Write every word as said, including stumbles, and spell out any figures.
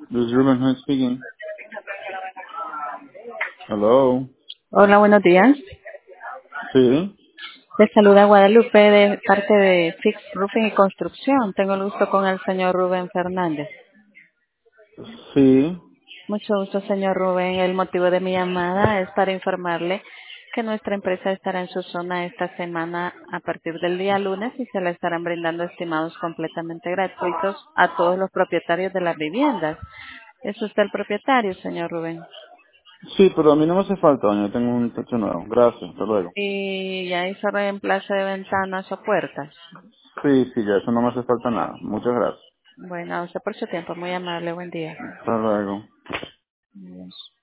This is Ruben Hood speaking. Hello. Hola, buenos días. Sí, Les saluda Guadalupe de parte de Fix Roofing y Construcción. Tengo el gusto con el señor Rubén Fernández. sí, Mucho gusto, señor Rubén. El motivo de mi llamada es para informarle que nuestra empresa estará en su zona esta semana a partir del día lunes y se le estarán brindando estimados completamente gratuitos a todos los propietarios de las viviendas. ¿Es usted el propietario, señor Rubén? sí, pero a mí no me hace falta, doña. Tengo un techo nuevo. Gracias, hasta luego. Y ya hizo reemplazo de ventanas o puertas. Sí, sí, ya eso no me hace falta nada. Muchas gracias. Bueno, a usted por su tiempo. Muy amable. Buen día. Hasta luego. Adiós.